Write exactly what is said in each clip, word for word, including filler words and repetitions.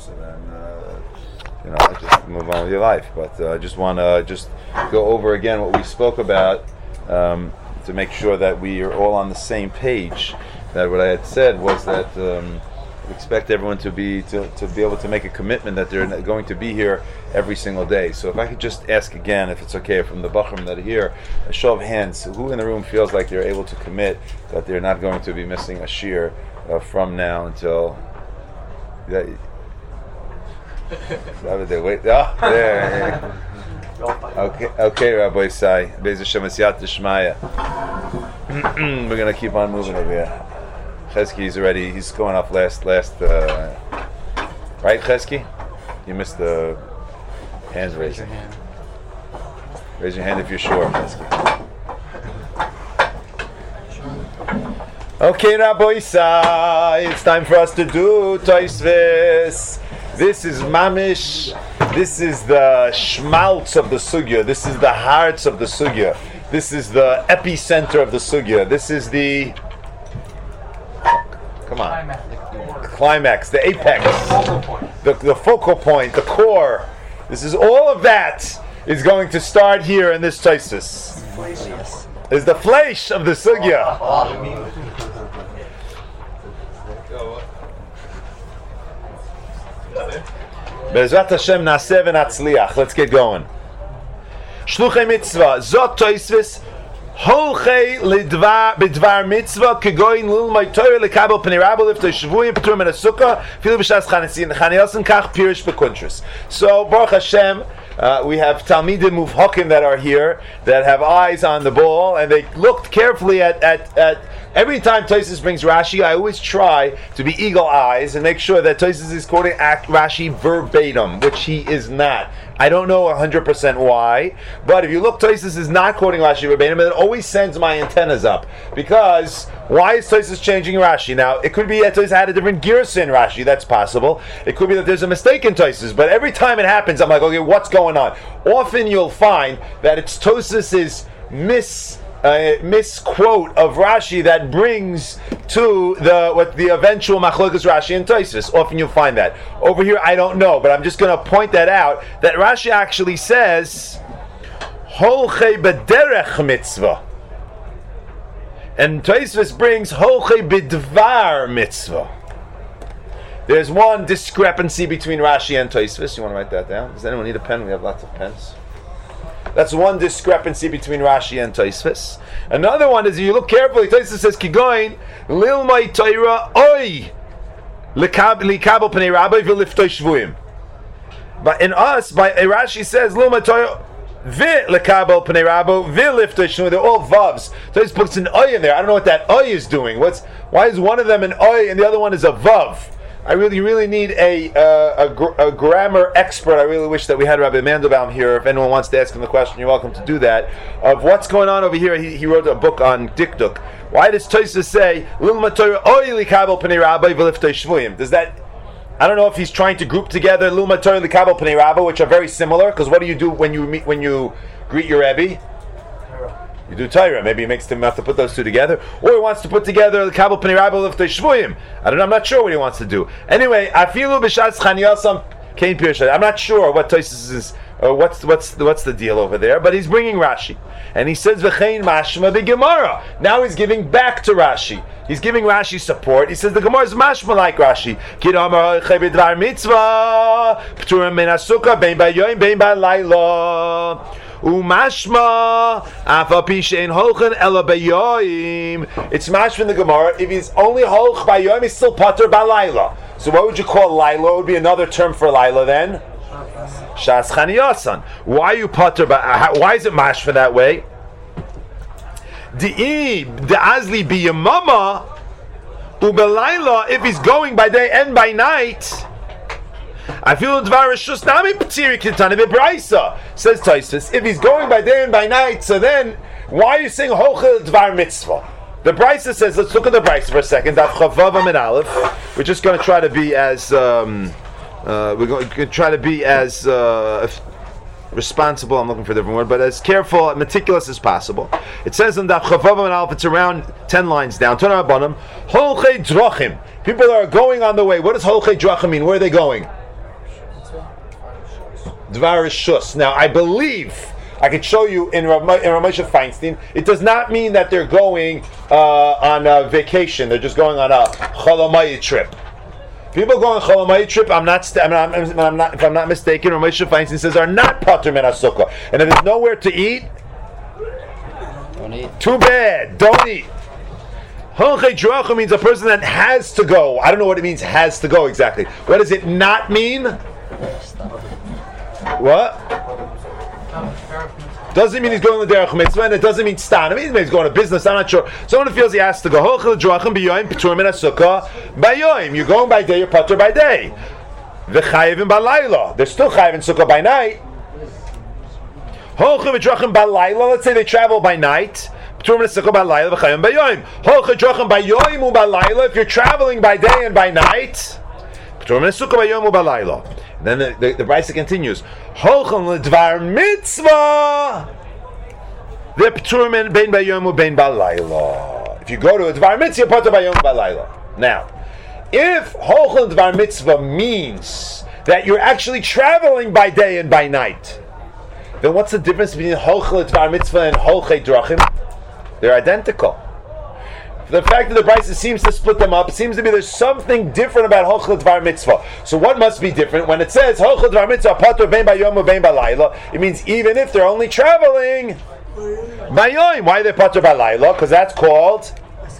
So then, uh, you know, just move on with your life. But uh, I just want to just go over again what we spoke about um, to make sure that we are all on the same page. That what I had said was that um, we expect everyone to be to, to be able to make a commitment that they're going to be here every single day. So if I could just ask again, if it's okay, from the Bachram that are here, a show of hands, who in the room feels like they're able to commit that they're not going to be missing a shir uh, from now until... That, they wait. Oh, there. Okay, okay, Rabbi Isai. Be'ez Hashem Siyat D'Shmaya. We're gonna keep on moving over here. Chesky is already. He's going off last. Last. Uh, right, Chesky? You missed the hands raising. Raise your hand. Raise your hand if you're sure, Chesky. Okay, Rabbi Isai. It's time for us to do Tosfos. This is mamish. This is the schmaltz of the sugya. This is the hearts of the sugya. This is the epicenter of the sugya. This is the come on climax, climax the apex, the, the focal point, the core. This is all of that is going to start here in this Tosfos. Is the flesh of the sugya. Be'ezrat Hashem naseh v'natzliach. Let's get going. Shluchei mitzvah. Zot Tosfos. Holchei lidvar b'dvar mitzvah kegoyin lilmay Torah lekabel pnei rabba liftei shvuyim p'turim in a sukkah filu b'shas chaniyos kach pirish b'kuntris. So Baruch Hashem, uh, we have Talmidim Muvhakim that are here that have eyes on the ball, and they looked carefully at at at. Every time Tosfos brings Rashi, I always try to be eagle eyes and make sure that Tosfos is quoting Rashi verbatim, which he is not. I don't know one hundred percent why, but if you look, Tosfos is not quoting Rashi verbatim, and it always sends my antennas up. Because why is Tosfos changing Rashi? Now, it could be that Tosfos had a different girsa in Rashi, that's possible. It could be that there's a mistake in Tosfos, but every time it happens, I'm like, okay, what's going on? Often you'll find that it's Tosfos' mis... Uh, misquote of Rashi that brings to the what the eventual machlokas Rashi and Tosfos. Often you'll find that. Over here, I don't know, but I'm just going to point that out. That Rashi actually says holchei b'derech mitzvah, and Tosfos brings holchei b'dvar mitzvah. There's one discrepancy between Rashi and Tosfos. You want to write that down? Does anyone need a pen? We have lots of pens. That's one discrepancy between Rashi and Tosfos. Another one is, if you look carefully, Tosfos says, Kigoin, Lilmai Torah, Oi, Likabel Pnei Rabbi, V'liftoi Shvuyim. But in us, by Rashi says, Lilmai Torah, V'likabel Pnei Rabbi, V'liftoi Shvuyim. They're all vavs. Tosfos puts an Oi in there. I don't know what that Oi is doing. What's Why is one of them an Oi and the other one is a vav? I really, really need a, uh, a, gr- a grammar expert. I really wish that we had Rabbi Mandelbaum here. If anyone wants to ask him the question, you're welcome to do that. Of what's going on over here. He, he wrote a book on Dikduk. Why does Tosfos say, Lilma Torah oy likabel pnei rabbi v'liftei shvuyim? Does that, I don't know if he's trying to group together Lilma Torah likabel pnei rabbi, which are very similar, because what do you do when you meet, when you greet your Rebbe? You do Torah. Maybe he makes them have to put those two together, or he wants to put together the Kabel Pnei Rabbi Liftei Shvuyim. I don't know. I'm not sure what he wants to do. Anyway, Afilu b'shas chaniyosam kein pirush. I'm not sure what Tosfos is. Uh, what's what's the, what's the deal over there? But he's bringing Rashi, and he says v'chein mashma b'gemara. Now he's giving back to Rashi. He's giving Rashi support. He says the Gemara is mashma like Rashi. Kid amar chebedvar mitzvah p'turim min asukah bein b'yoyim bein b'layla. Umashma afapi shein holchen ela bayoyim. It's mashma in the Gemara. If he's only holch bayoyim, he's still pater balayla. So what would you call Laila? It would be another term for Laila then. Shas chaniyasan. Why are you pater? Why is it mashma that way? Di the azli biyamama ubelayla. If he's going by day and by night. I feel dvar shus nami p'tiri kitani b'braisa. Says Tosfos, if he's going by day and by night, so then why are you saying hochel dvar mitzvah? The Braisa says, let's look at the Braisa for a second. Daf Chavav Min Aleph. We're just going to try to be as um, uh, we're going to try to be as uh, responsible. I'm looking for a different word, but as careful and meticulous as possible. It says in Daf Chavav Min Aleph. It's around ten lines down. Turn our bottom. Holchei drachim. People are going on the way. What does holchei drachim mean? Where are they going? Dvar Rishus. Now, I believe, I could show you in Rav Moshe Feinstein, it does not mean that they're going uh, on a vacation. They're just going on a Cholamayit trip. People go on a Cholamayit trip, I'm not, st- I'm not, I'm not, if I'm not mistaken, Rav Moshe Feinstein says are not Pater min HaSukkah. And if there's nowhere to eat, don't eat. Too bad, don't eat. Holchei Drachim means a person that has to go. I don't know what it means, has to go exactly. What does it not mean? What? Doesn't mean he's going to the Derech Mitzvah, and it doesn't mean stan. It means he's going to business, I'm not sure. Someone who feels he has to go. Holchei Drachim b'yoyim p'tur min HaSukkah b'yoyim. You're going by day, you're patur by day. V'chayevim b'layla. They're still chayevim sukkah by night. Holchei Drachim b'layla. Let's say they travel by night. If you're traveling by day and by night, then the, the, the, the Brisa continues. If you go to a Dvar Mitzvah, Pater Bayom Balayla. Now, if Holchel Dvar Mitzvah means that you're actually traveling by day and by night, then what's the difference between Holchel Dvar Mitzvah and Holchei Drachim? They're identical. The fact that the Brisa seems to split them up, it seems to be there's something different about Holchel Dvar Mitzvah. So what must be different? When it says Holchel Dvar Mitzvah, Pater bein bayom ubein balayla, it means even if they're only traveling bayom. Why are they Pater balayla? Because that's called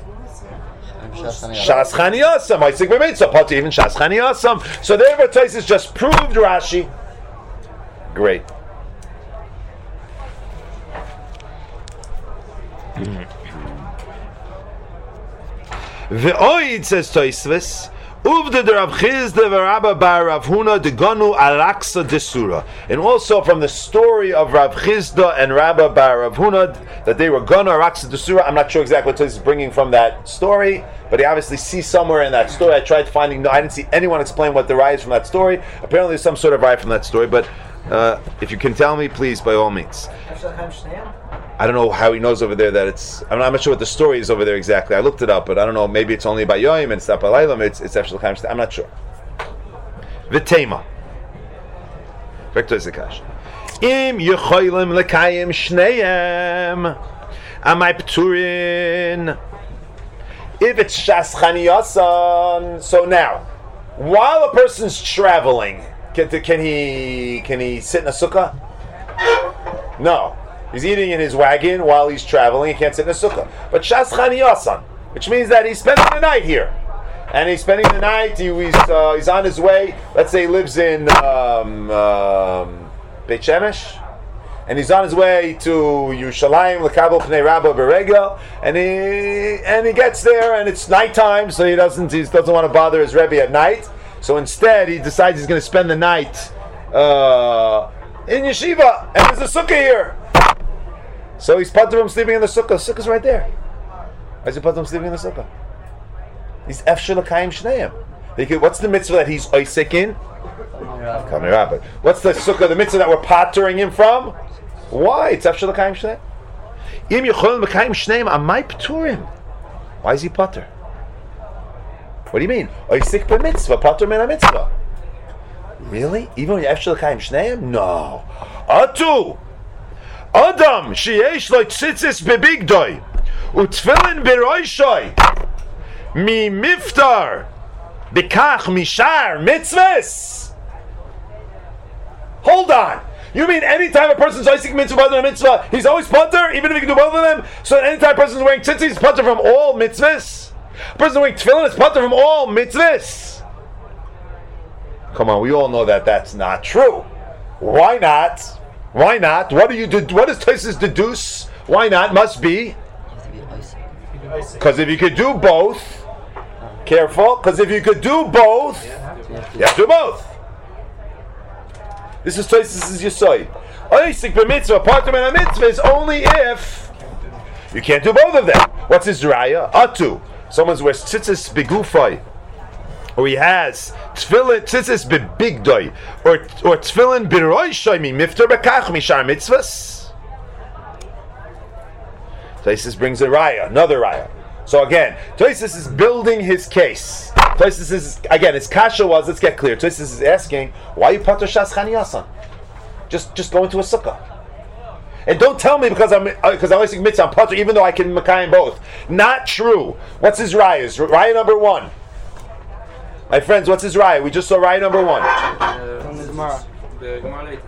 Shas Chaniyasam. I think we made so Pater even Shas Chaniyasam. So the Taisus just proved Rashi. Great. The Oid says Toisvis, Uvda de Rav Chizda v'Rabba bar Rav Huna de Gonu Alaksa de Surah. And also from the story of Rav Chizda and Rabba bar Rav Huna, that they were Gonu Alaksa de Surah. I'm not sure exactly what Toisvis is bringing from that story, but he obviously sees somewhere in that story. I tried finding, no, I didn't see anyone explain what the raya is from that story. Apparently there's some sort of raya from that story, but uh, if you can tell me, please, by all means. I don't know how he knows over there that it's. I'm not, I'm not sure what the story is over there exactly. I looked it up, but I don't know. Maybe it's only by Yoim and it's not by Lailam. It's it's actually Chaim. I'm not sure. V'tema. Vector Zakash. Im yecholim lekayim shneim. Amay pturin. If it's Shas Chaniyasan, so now, while a person's traveling, can, can he can he sit in a sukkah? No. He's eating in his wagon while he's traveling. He can't sit in a sukkah. But Shas Chaniyasan, which means that he's spending the night here, and he's spending the night. He, he's uh, he's on his way. Let's say he lives in um, um, Beit Shemesh, and he's on his way to Yerushalayim L'Kabel Pnei Rabba Beregel, and he and he gets there, and it's nighttime, so he doesn't he doesn't want to bother his Rebbe at night. So instead, he decides he's going to spend the night uh, in yeshiva, and there's a sukkah here. So he's patur from sleeping in the sukkah. The sukkah's right there. Why is he patur from sleeping in the sukkah? He's efshel l'kayim shneim. What's the mitzvah that he's oisik in? Kamei Rabba. What's the sukkah, the mitzvah that we're paturing him from? Why? It's efshel l'kayim shneim. Im yecholim l'kayim shneim amay pturim. Why is he patur? What do you mean? Oisik b'mitzvah, patur min ha-mitzvah. Really? Even when you're efshel l'kayim shneim? No. Atu! Adam sheyesh lo tzitzis bebigdoi utfilin beroishoi mi miftar bekach mishar mitzvahs. Hold on. You mean anytime a person's oisik mitzvah than a mitzvah, he's always patur, even if he can do both of them? So anytime a person's wearing tzitzis, he's patur from all mitzvahs? A person wearing tefillin is patur from all mitzvahs? Come on, we all know that that's not true. Why not? Why not? What do you do? What does Tosfos deduce? Why not? Must be. Because if you could do both, careful. Because if you could do both, you have to do both. This is Tosfos' Yesod. Oisik b'mitzvah, patur min ha-mitzvah is only if you can't do both of them. What's his raya? Atu. Someone wears tzitzis begufay, or he has tefillin tzitzis bebigdoi, or or tefillin b'roishoi mi miftar bekach mishar mitzvahs. Tosfos brings a raya, another raya. So again, Tosfos is building his case. Tosfos is again, his kasha was, let's get clear. Tosfos is asking, why you patur Shas Chaniyasan? Just just go into a sukkah. And don't tell me because I'm because I'm Isaac Mitzvah, I'm Potter, even though I can Makayim both. Not true. What's his rayas? Raya number one. My friends, what's his raya? We just saw raya number one. From the Gemara. The Gemara later.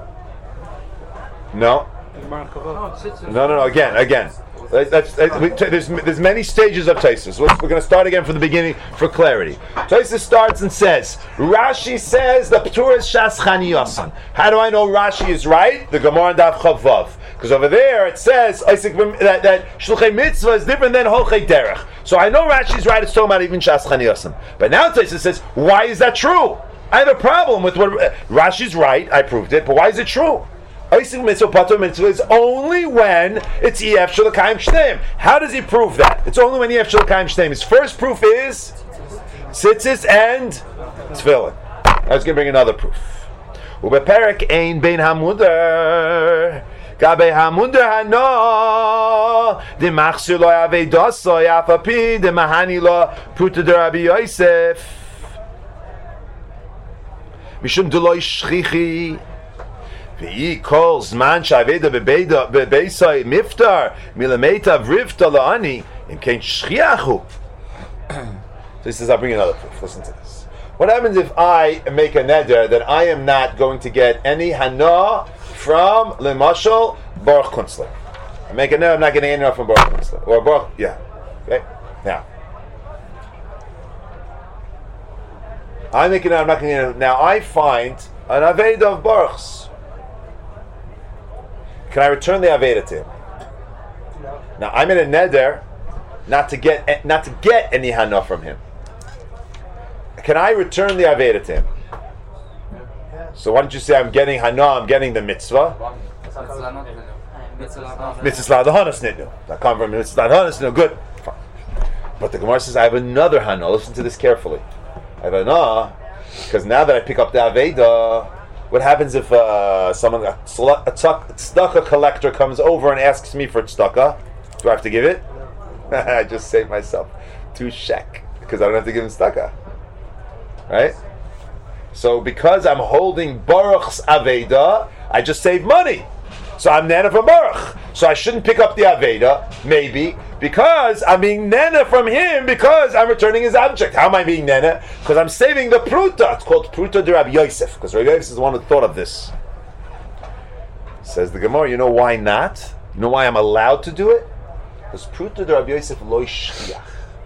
No. No, no, no. Again, again. That's, that's, we, there's there's many stages of Taisus. We're, we're going to start again from the beginning for clarity. Taisus starts and says, Rashi says the P'tur is Shas Chani Yosan. How do I know Rashi is right? The Gemara and Daf Chavav. Because over there it says that, that Shluchei Mitzvah is different than Holchei Derech. So I know Rashi is right. It's talking about even Shas Chani Yosan. But now Taisus says, why is that true? I have a problem with what uh, Rashi's right. I proved it. But why is it true? Isaac Mitzvah Patur Mitzvah is only when it's E F Shalakayim Shneim. How does he prove that? It's only when E F Shalakayim Shneim. His first proof is Tzitzis and Tefillin. I was going to bring another proof. Ubeperek ein bein hamuder gabe hamuder hano de machshir lo avedoso yafapi de mahani lo puta de Rabbi Yosef mishum deloi shchichi. He calls man shaveda bebeida bebeisai miftar milameta vrivta laani in kain shchiachu. So he says, I'll bring another proof. Listen to this. What happens if I make a neder that I am not going to get any hana from lemashal Baruch Kunstler? I make a neder I'm not getting any hana from Baruch Kunstler or Baruch. Yeah. Okay. Now I make a neder I'm not getting any. Now I find an aveda of Baruch's. Can I return the Aveda to him? No. Now I'm in a neder not to get not to get any hana from him. Can I return the Aveda to him? So why don't you say I'm getting hana, I'm getting the mitzvah? Mitzvah the hanas nidnu. I come from mitzvah the hanas nidnu. Good. Fine. But the Gemara says I have another hana. Listen to this carefully. I have hana because now that I pick up the Aveda, what happens if uh, someone, a, a tzedakah collector comes over and asks me for tzedakah? Do I have to give it? I just saved myself two shek because I don't have to give him tzedakah. Right? So because I'm holding Baruch's Aveda, I just saved money. So I'm nana from Baruch. So I shouldn't pick up the Aveda, maybe, because I'm being nana from him because I'm returning his object. How am I being nana? Because I'm saving the pruta. It's called pruta de Rabbi Yosef, because Rabbi Yosef is the one who thought of this. Says the Gemara, you know why not? You know why I'm allowed to do it? Because pruta de Rabbi Yosef loy shchiach.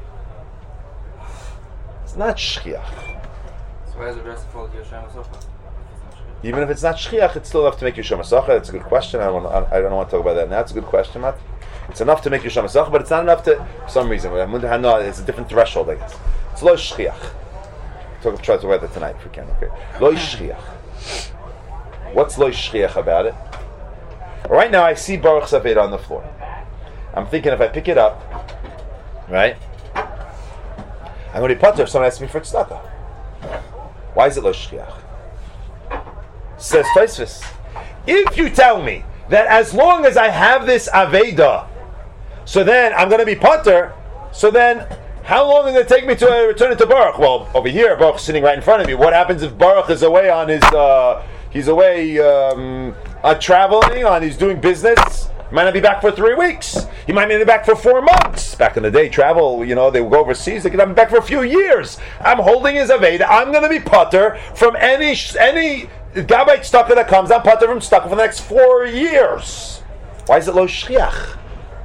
It's not shchiach. So why is it best to follow Yoshem Asofa? Even if it's not shchiach, it's still enough to make you Yom HaSacha. That's a good question. I don't, want to, I don't want to talk about that now. It's a good question, Matt. It's enough to make you Yom HaSacha, but it's not enough to, for some reason. It's a different threshold, I guess. It's lo shchiach. Talk, try to wear that tonight if we can. Okay. Lo shchiach. What's lo shchiach about it? Right now, I see Baruch Saved on the floor. I'm thinking if I pick it up, right, I'm going to be putter if someone asks me for tzedakah. Why is it lo shchiach? Says Tosfos, if you tell me that as long as I have this Aveda, so then I'm going to be putter, so then how long is it take me to uh, return it to Baruch? Well, over here, Baruch's sitting right in front of me. What happens if Baruch is away on his, uh, he's away um, uh, traveling, on he's doing business? He might not be back for three weeks. He might not be back for four months. Back in the day, travel, you know, they would go overseas. They could have him back for a few years. I'm holding his Aveda. I'm going to be putter from any any Gabait tzedakah that comes. I'm putter from tzedakah for the next four years. Why is it lo shchiach?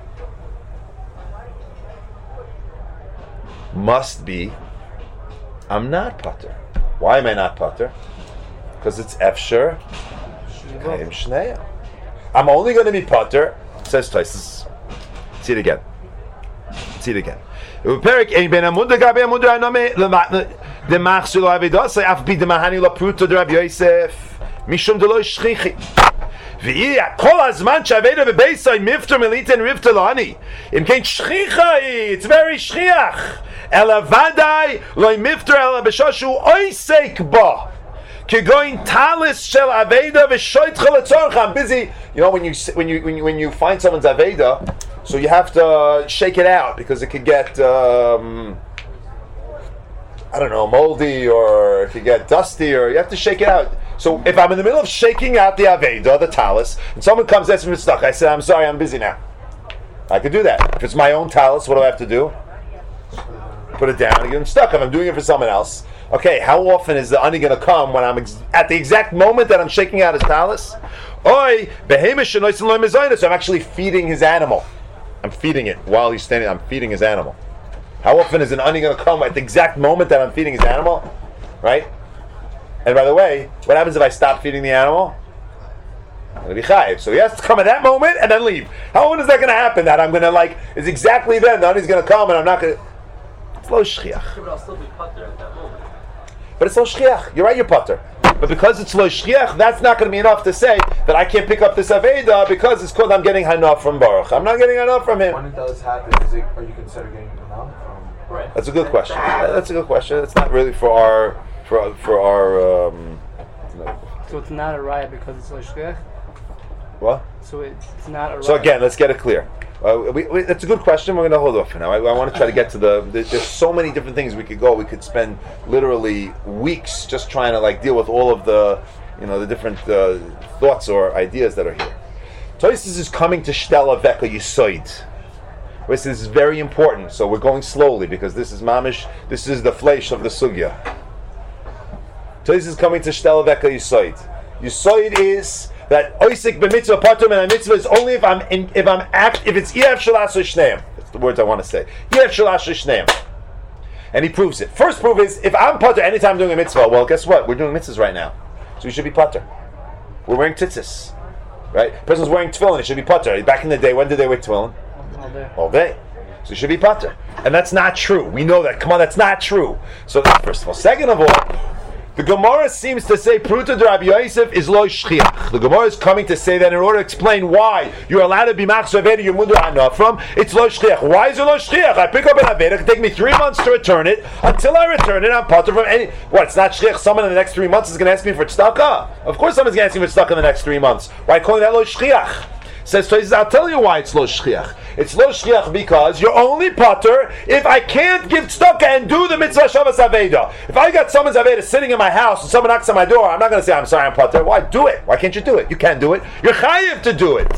Must be, I'm not putter. Why am I not putter? Because it's efsher kayim shneya. I'm only going to be putter, says Tosfos. See it again. See it again. Uperik ein ben amud gabe amud aname the machshel avidas say af bi de mahani la pruta de Rabbi Yosef mishum de lo shchichi. Vi kol azman shaveda bebeisay mifter meliten rivta lani im kein shchicha. It's very shchiach. Ela vadai lo mifter ela beshashu oisek ba. Kegoin talis shel aveda v'shoit chalatzorcha. I'm busy. You know when you when you when you when you find someone's aveda, so you have to shake it out because it could get um, I don't know moldy or it could get dusty or you have to shake it out. So if I'm in the middle of shaking out the Aveda, the talus, and someone comes asking me for stuck, I say, I'm sorry, I'm busy now. I could do that. If it's my own talus, what do I have to do? Put it down and get him stuck. If I'm doing it for someone else, okay, how often is the ani going to come when I'm ex- at the exact moment that I'm shaking out his talus? Oi, behemish shenois lo mezayna. So I'm actually feeding his animal. I'm feeding it while he's standing. I'm feeding his animal. How often is an ani going to come at the exact moment that I'm feeding his animal? Right? And by the way, what happens if I stop feeding the animal? I'm going to be chayiv. So he has to come at that moment and then leave. How often is that going to happen? That I'm going to like, it's exactly then the ani's going to come and I'm not going to. It's lo shchiach. But I'll still be putter at that moment. But it's lo shchiach. You're right, you're putter. But because it's lo shchiach, that's not going to be enough to say that I can't pick up this aveda because it's called I'm getting hana from Baruch. I'm not getting hana from him. When it does happen, is it, are you considered getting hana from? Right. That's a good question. That's a good question. It's not really for our for for our. Um, So it's not a riot because it's Loshkech? what? So it's, it's not a riot. So again, let's get it clear. Uh, we, we, that's a good question. We're going to hold off for now. I, I want to try to get to the, the. There's so many different things we could go. We could spend literally weeks just trying to like deal with all of the, you know, the different uh, thoughts or ideas that are here. Tosis is coming to Shtela Veka Yisoid. This is very important. So we're going slowly because this is mamish. This is the flesh of the sugya. Tosis is coming to Shtela Veka Yisoid. Yisoid is that oisik b'mitzvah patur and a mitzvah is only if I'm in, if I'm act if it's ef shalash shneim. That's the words I want to say. Ef shalash shneim. And he proves it. First proof is if I'm patur anytime I'm doing a mitzvah. Well, guess what? We're doing mitzvahs right now, so we should be patur. We're wearing tzitzis, right? The person's wearing tefillin. It should be patur. Back in the day, when did they wear tefillin? All day. All day. So you should be patur. And that's not true. We know that. Come on, that's not true. So first of all, second of all. The Gemara seems to say Pruta de Rabbi Yosef is lo shchiach. The Gemara is coming to say that in order to explain why you're allowed to be machzor aveda your mundu hana from, it's lo shchiach. Why is it lo shchiach? I pick up an aveda, it can take me three months to return it. Until I return it, I'm patur from any. What? It's not shchiach. Someone in the next three months is going to ask me for tzedakah. Of course, someone's going to ask me for tzedakah in the next three months. Why calling that lo shchiach? Says Tosis, I'll tell you why it's lo shchiach. It's lo shchiach because you're only patur if I can't give tzedakah and do the mitzvah shavas aveda. If I got someone's aveda sitting in my house and someone knocks on my door, I'm not going to say I'm sorry, I'm patur. Why do it? Why can't you do it? You can do it. You're chayiv to do it.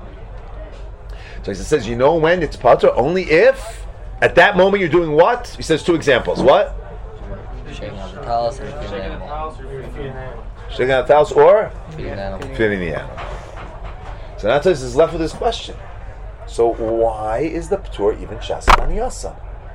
So he says, you know when it's patur? Only if at that moment you're doing what? He says two examples. What? Shaking out the talus and feeding the animal. Shaking out the house or Feeding the animal. feeding the animal. So now Tosis is left with this question. So why is the P'tur even Shas Chaniyasa?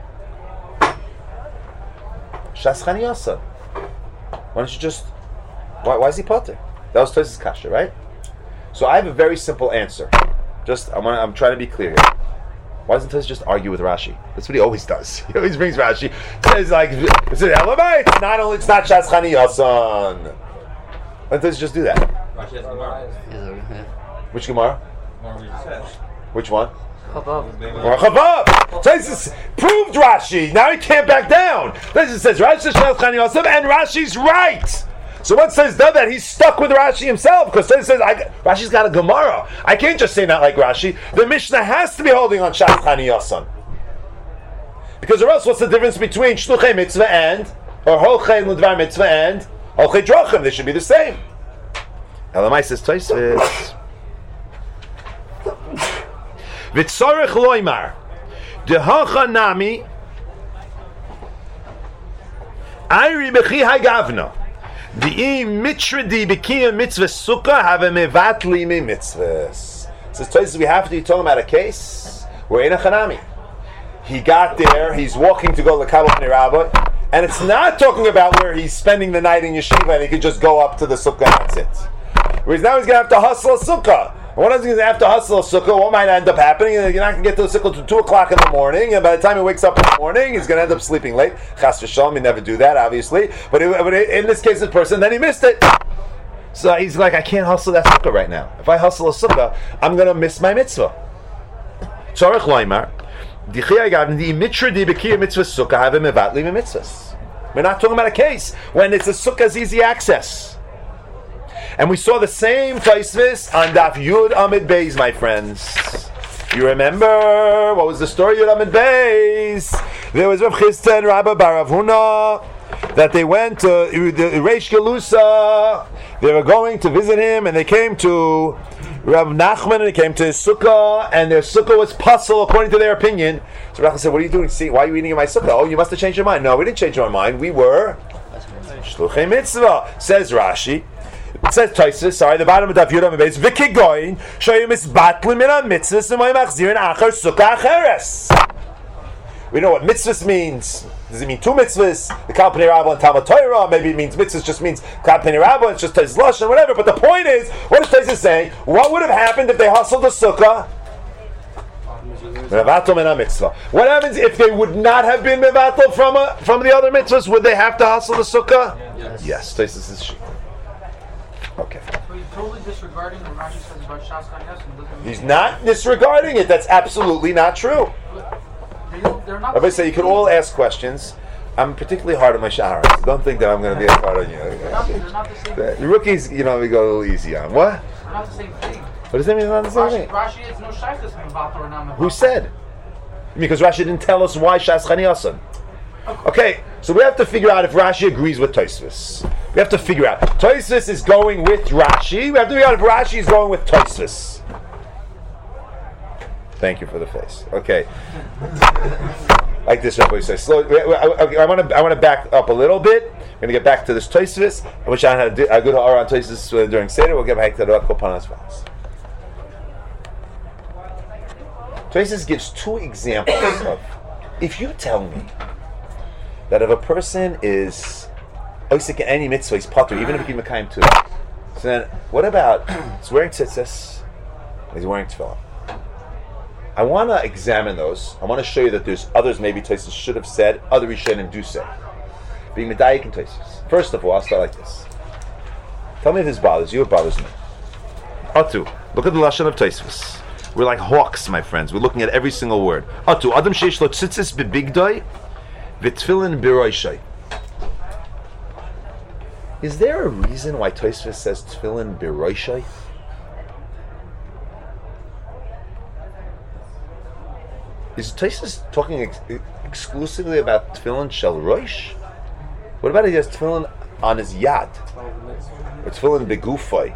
Shas Chaniyasa. Why don't you just... Why, why is he Pater? That was Tosis' kasha, right? So I have a very simple answer. Just, I'm, I'm trying to be clear here. Why doesn't Tosis just argue with Rashi? That's what he always does. He always brings Rashi. It's like, it's an element. It's not only, it's not Shas Chaniyasa. Why doesn't Tosis just do that? Rashi has Gemara. Which Gemara? Gemara we just said. Which one? Chavav. Or Chavav. Tosis proved Rashi. Now he can't back down. Tosis says Rashi says Shas Chaniyasa, and Rashi's right. So what says that he's stuck with Rashi himself because Tosis says I, Rashi's got a Gemara. I can't just say not like Rashi. The Mishnah has to be holding on Shas Chaniyasa. Because or else, what's the difference between Shluchei Mitzvah and or Holchei L'Dvar Mitzvah and Holchei Drachim? They should be the same. Elamai says Tosis. V'tzorech loymar dehacha nami ayri b'chi hagavna di'i mitredi b'kiyam mitzvah sukkah have a mevatli mi mitzvahs. Says Tosis, we have to be talking about a case where in a chanami he got there, he's walking to go to Kabul Pnei Rabbah, and it's not talking about where he's spending the night in yeshiva and he could just go up to the sukkah and that's it. Whereas now he's going to have to hustle a sukkah. And what is he going to have to hustle a sukkah? What might end up happening? You're not going to get to the sukkah until two o'clock in the morning, and by the time he wakes up in the morning, he's going to end up sleeping late. Chas v'shalom, you never do that, obviously. But, it, but it, in this case, this person, then he missed it. So he's like, I can't hustle that sukkah right now. If I hustle a sukkah, I'm going to miss my mitzvah. Tzorech loymar, dichiyah gavin di mitra di b'kiyah mitzvah sukkah have a mevatli mi mitzvahs. We're not talking about a case when it's a sukkah's easy access. And we saw the same Tosfos on Daf Yud Amid Beis, my friends. You remember what was the story of Yud Amid Beis? There was Rav Chisda and Rabbi Bar Rav Huna. that they went to the Reish Gelusa. They were going to visit him, and they came to Rav Nachman, and they came to his sukkah, and their sukkah was puzzle according to their opinion. So Rav said, "What are you doing? See, why are you eating in my sukkah? Oh, you must have changed your mind." No, we didn't change our mind. We were Shluchei Mitzvah. Says Rashi. It says Tosfos, sorry, the bottom of Daf Yud Amud Beis, V'kigoyin shoyim misbatlim min ha-mitzvahs v'moy machzirin achar sukkah acheres. We know what mitzvahs means. Does it mean two mitzvahs? The Kal Pnei Rabba and Talmud Torah. Maybe it means mitzvahs just means Kal Pnei Rabba. It's just Tosfos Lashon, whatever. But the point is, what is Tosfos saying? What would have happened if they hustled the sukkah? Mevatel min ha-mitzvah. What happens if they would not have been mevatel from a, from the other mitzvahs? Would they have to hustle the sukkah? Yes. Yes. Tosfos is she. Okay. So he's totally disregarding what Rashi says about Shas Chayes and doesn't. He's not disregarding it. That's absolutely not true. They, they're not. Everybody say you can all ask questions. I'm particularly hard on my shaharas. Don't think that I'm going to be as hard on you. They're not, they're not the same The thing. rookies, you know, we go a little easy on. What? They're not the same thing. What does that mean? Not the same Rashi, thing? Rashi is no shaykhs mevatel or not mevatel. Who said? Because Rashi didn't tell us why Shas Chaniyasan. Okay, so we have to figure out if Rashi agrees with Tosfos. We have to figure out. Tosfos is going with Rashi. We have to figure out if Rashi is going with Tosfos. Thank you for the face. Okay. Like this, Rabbi says. Slow. Okay, I want to. I want to back up a little bit. We're going to get back to this Tosfos. I wish I had a good hour on Tosfos during Seder. We'll get back to the Rav Kopan as well. Tosfos gives two examples of. If you tell me that if a person is oisik in any mitzvah, he's potter, even if he came Mekayim too. So then, what about he's wearing tzitzis, he's wearing tefillin? I want to examine those. I want to show you that there's others maybe Tosfos should have said, other Rishonim do say. Being medayik and Tosfos. First of all, I'll start like this. Tell me if this bothers you, it bothers me. Atu, look at the lashon of Tosfos. We're like hawks, my friends. We're looking at every single word. Atu, adam sheish lo tzitzis bebigdoi. V'tfilin b'roishai. Is there a reason why Tosfos says tfilin b'roishai? Is Tosfos talking ex- exclusively about tfilin shel roish? What about he has tfilin on his yad? Or tfilin begufai?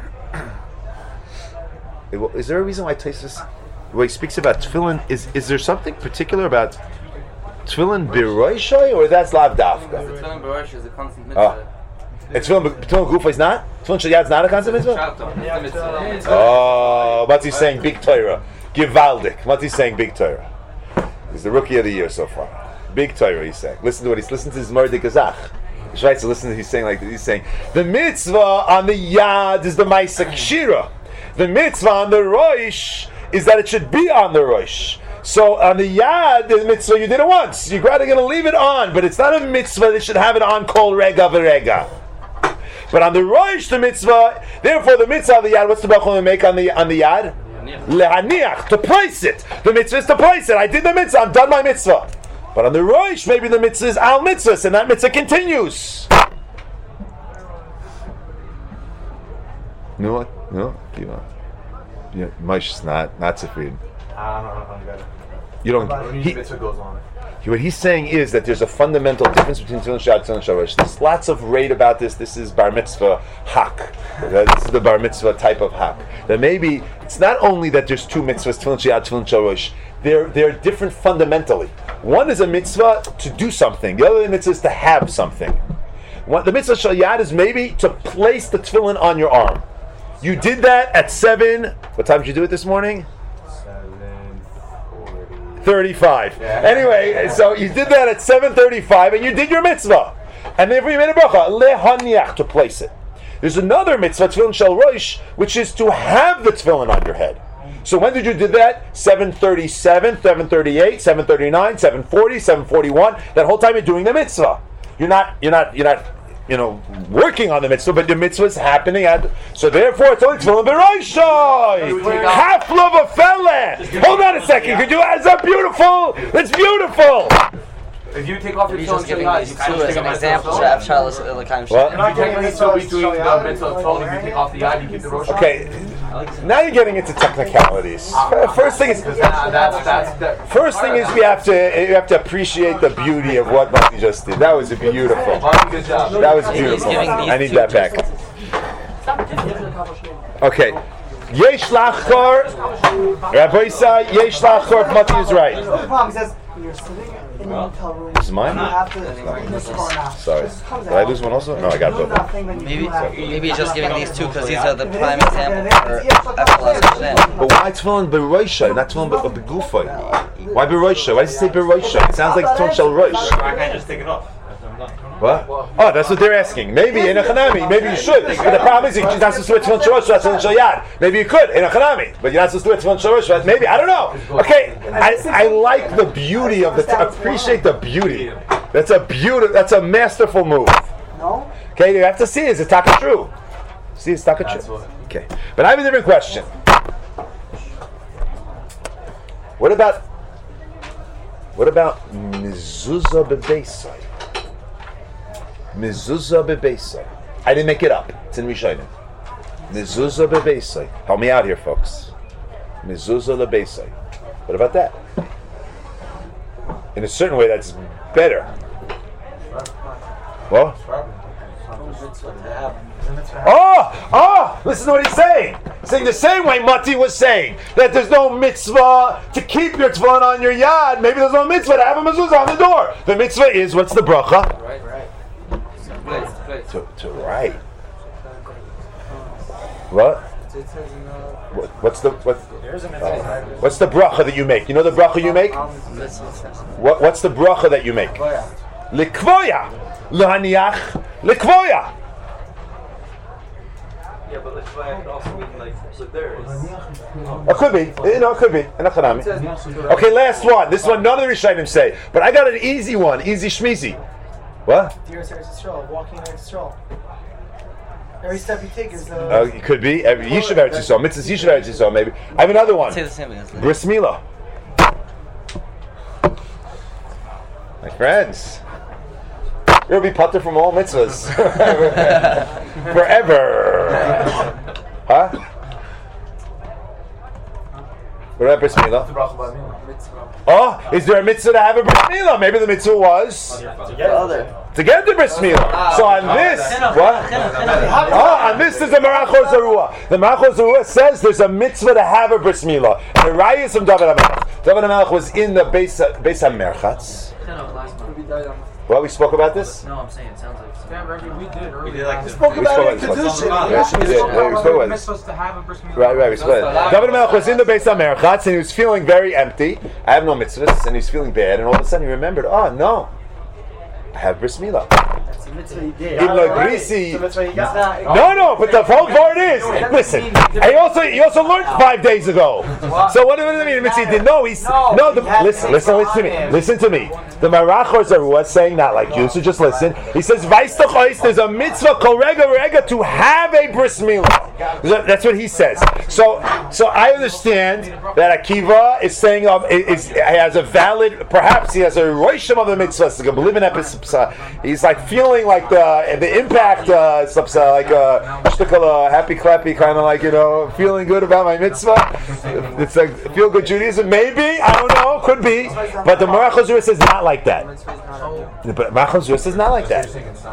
Is there a reason why Tosfos, when he speaks about tfilin, is is there something particular about tefillin b'roishai, or that's lav dafka? Tefillin b'roishai is a constant mitzvah. Oh. And tefillin tefillin gufa is not? Tefillin sheyad is not a constant mitzvah? Oh, what's he saying? Big Torah. Givaldik. What's he saying? Big Torah. He's the rookie of the year so far. Big Torah, he's saying. Listen to what he's listen to his Mordei Gazach. He's right, so listen to he's saying like he's saying the mitzvah on the yad is the Maisa Kshira. The mitzvah on the roish is that it should be on the roish. So on the yad, the mitzvah you did it once. You're rather going to leave it on, but it's not a mitzvah that should have it on kol rega v'rega. But on the roish, the mitzvah, therefore the mitzvah on the yad, what's the bracha we make on the on the yad? Lehaniach, to place it. The mitzvah is to place it. I did the mitzvah. I'm done my mitzvah. But on the roish, maybe the mitzvah is al mitzvah, and that mitzvah continues. No, no, you know, yeah, Moshe's not not Sefrid. I don't know if I'm good. You don't. But He, mitzvah goes on. what he's saying is that there's a fundamental difference between Tefillin Shad and Tefillin Shalosh. There's lots of rate about this. This is bar mitzvah hak. This is the bar mitzvah type of hak. That maybe it's not only that there's two mitzvahs, Tefillin Shad, Tefillin Shalosh. They're they're different fundamentally. One is a mitzvah to do something. The other mitzvah is to have something. One, the mitzvah Shal is maybe to place the tefillin on your arm. You did that at seven. What time did you do it this morning? thirty-five. Yeah. Anyway, so you did that at seven thirty-five, and you did your mitzvah. And therefore you made a bracha, lehaniach, to place it. There's another mitzvah, tefillin shel roish, which is to have the tefillin on your head. So when did you do that? seven thirty-seven, seven thirty-eight, seven thirty-nine, seven forty, seven forty-one. That whole time you're doing the mitzvah. You're not, you're not, you're not, you know, working on the mitzvah, but the mitzvah is happening at, so therefore it's only tefillin b'roishai. Hafla v'fele. Hold on a second. Could you, is that beautiful? That's beautiful. If you take off your He's tefillin just giving shel these yad, two you as can't an take example. off Shaf Charles L'Chaim What? If you take the mitzvah between the mitzvah of tefillin, you take off the yad, you keep the rosh. Okay. Now you're getting into technicalities. First thing is, That's, that's, that's, first thing is we have to you have to appreciate the beauty of what Mati just did. That was beautiful. good job. That was He's beautiful. giving these I need two that back. Okay. Yesh lachkor. Rabbi Isai, yesh lachkor. If Mati is right. The problem is that you're sitting in the hotel room. This is mine? You have to in this car now. Sorry. Just comes Did I out. lose one also? No, I got Do both. nothing, then you Maybe do have- maybe he's just giving these two because these are the If it prime is, example if it for is, yes, but F L S that's percent. But why tefillin beroisha, not tefillin be- begufay? Why beroisha? Why does it say beroisha? It sounds like tefillin shel roish. I can't just take it off. What? Oh, that's what they're asking. Maybe in a chanami, maybe you should. But the problem is you're not supposed to do it tefillin shel roish, that's tefillin shel yad. Maybe you could in a chanami, but you're not supposed to do it tefillin shel roish. Maybe I don't know. Okay, I, I like the beauty of the. T- appreciate the beauty. That's a beauty. That's a masterful move. No? Okay, you have to see is it taka true? See, it's taka true. Okay, but I have a different question. What about what about mezuzah bebeisai? Mezuzah bebeisai. I didn't make it up. It's in Rishonim. Mezuzah bebeisai. Help me out here, folks. Mezuzah lebeisai. What about that? In a certain way, that's better. Well. Oh, oh, listen to what he's saying. He's saying the same way Mati was saying, that there's no mitzvah to keep your tefillin on your yad. Maybe there's no mitzvah to have a mezuzah on the door. The mitzvah is, what's the bracha? Right, right. Place, place. To, to write. What? What? What's the what, uh, what's the bracha that you make? You know the bracha you make? What, what's the bracha that you make? Likvoya. Lahaniach. Likvoya. Yeah, but let's try it also mean like with there. It could be. You know, it could be. Okay, last one. This one none of the Rishonim say. But I got an easy one. Easy shmizi. What? Dear Eretz Yisrael, walking in Eretz Yisrael. Every step you take is uh, Uh, it could be. Every Yishuv Eretz Yisrael. Mitzvah Yishuv Eretz Yisrael, maybe. I have another one. Say the same as Bris Milah. My friends. You'll be putter from all mitzvahs. Forever. Huh? What about Bris Milah? Oh, is there a mitzvah to have a Bris Milah? Maybe the mitzvah was to get the Bris Milah. So on this, what? Oh, on this is the Marachos Zarua. The Marachos Zarua says there's a mitzvah to have a Bris Milah. And the Raya is from David HaMelech. David HaMelech was in the Beis Beis HaMerchatz. Well, we spoke about this? No, I'm saying it sounds like. Yeah, Reggie, we did earlier. We did like this. spoke We about spoke it in about this. Kedushin. Yes, we did. Yeah, we spoke about this. supposed to have a bris milah. Right, right, we split it. David HaMelech was in the Beis HaMerchatz and he was feeling very empty. I have no mitzvahs, and he's feeling bad, and all of a sudden he remembered, oh no, I have Bris Milah. That's the mitzvah you did. In La Grisi. That's what you got. No, no, but the whole part is, listen, he also he also learned five days ago. So what does it mean? Mitzvah did no, he's no. The, listen, listen, listen to me. Listen to me. The Marachos Zarua is saying not like you, so just listen. He says, "Vaistachois." There's a mitzvah kol rega rega to have a bris milah. That's what he says. So, so I understand that Akiva is saying um, is, is has a valid. Perhaps he has a roishim of the mitzvah. He's like feeling like the the impact, uh, like a shtikala, happy clappy kind of like, you know, feeling good about my mitzvah. It's like feel good Judaism. Maybe, I don't know, could be. But the Marachos Zarua says not like that. But Marachos Zarua says not like that.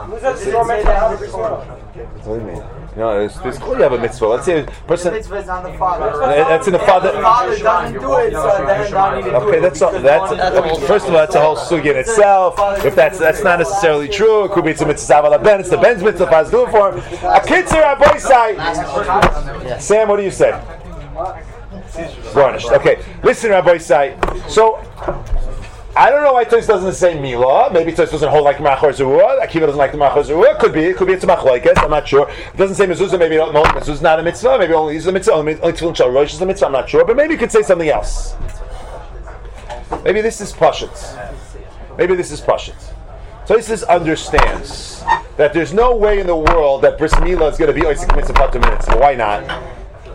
What do you mean? No, it's, it's cool you have a mitzvah. Let's say a person. The mitzvah is on the father. That's in the father. The father doesn't do it, so then don't need to do Okay, it. that's a, that's a, first of all, that's a whole sugi in itself. If that's that's not necessarily true, it could be it's a mitzvah al ben. It's the ben's mitzvah. If I was doing for him, a kitzer aboy sai. Sam, what do you say? Garnished. Okay, listen, Rabbi Sai. So. I don't know why Tos doesn't say Milah. Maybe Tos doesn't hold like Marachos Zarua. Akiva doesn't like the Marachos Zarua. Could be. It could be it's a machlokes. I'm not sure. It doesn't say mezuzah. Maybe no, mezuzah is not a mitzvah. Maybe only is a mitzvah. Only tefillin shel rosh is a mitzvah. I'm not sure. But maybe you could say something else. Maybe this is pashut. Maybe this is pashut. Tos understands that there's no way in the world that bris milah is going to be oisik mitzvah to minutes. Why not?